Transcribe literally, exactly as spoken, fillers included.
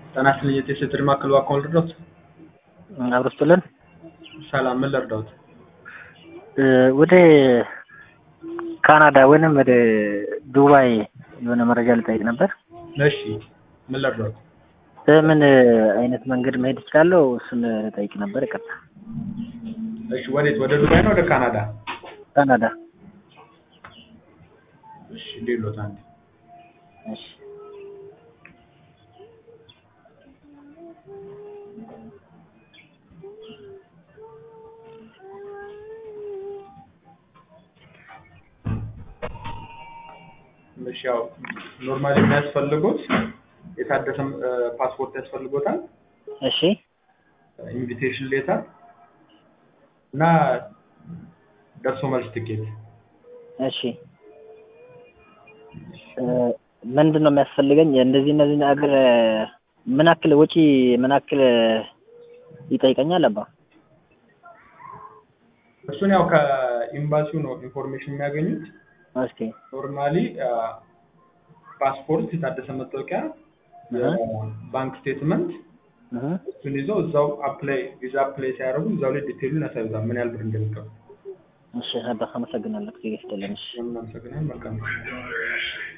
ጤናስጥልኝ የቴሌ ማዕከል አካውንት ልርዳዎት? አብረስቶልን ሰላም ምን ልርዳዎት? ወደ ካናዳ ወይንም ወደ ዱባይ የሆነ መረጃ ልጠይቅ ነበር። እሺ ምን ልርዳዎት? በምን አይነት መንገድ መሄድ እችላለሁ? እሱን ልጠይቅ ነበር። ይቀጥታ። እሺ ወዴት? ወደ ዱባይ ነው ወደ ካናዳ? ካናዳ። እሺ ዴሎት አንዴ። እሺ እሺ ያው ኖርማሊ የሚያስፈልጉት የታደሰ ፓስፖርት ያስፈልጎታል። እሺ ኢንቪቴሽን ሌተር እና ደርሶ መልስ ትኬት። እሺ ምንድነው የሚያስፈልገኝ? እንደዚህ እነዚህ ነገር ምን አክል ወጪ ምን አክል ይጠይቀኛል አባ? እሱን ያው ከኤምባሲው ነው ኢንፎርሜሽን የሚያገኙት። ኦኬ ኖርማሊ ፓስፖርት የታደሰ መታወቂያ ባንክ ስቴትመንት እሱን ይዘው እዛው አፕላይ ቪዛ አፕላይ ሲያደርጉ እዛው ላይ ዲቴይሉን ያሳዩታል ምን ያህል ብር እንደሚከፍሉ። እሺ አባ አመሰግናለሁ። ጊዜ ይስጥልኝ። አመሰግናለሁ። መልካም